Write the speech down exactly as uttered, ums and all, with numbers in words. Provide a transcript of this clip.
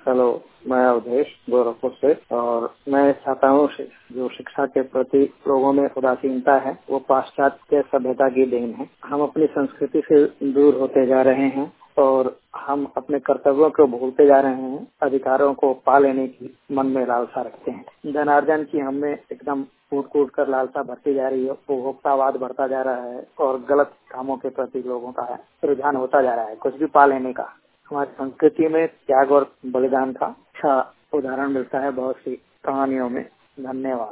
Hello, मैं अवधेश गोरखपुर से। और मैं चाहता हूँ जो शिक्षा के प्रति लोगों में उदासीनता है वो पाश्चात्य सभ्यता की देन है। हम अपनी संस्कृति से दूर होते जा रहे हैं और हम अपने कर्तव्यों को भूलते जा रहे हैं। अधिकारों को पा लेने की मन में लालसा रखते हैं। धनार्जन की हमें एकदम कूट कूट कर लालसा बढ़ती जा रही है। उपभोक्तावाद बढ़ता जा रहा है और गलत कामों के प्रति लोगों का रुझान होता जा रहा है, कुछ भी पा लेने का। हमारी संस्कृति में त्याग और बलिदान का अच्छा उदाहरण मिलता है बहुत सी कहानियों में। धन्यवाद।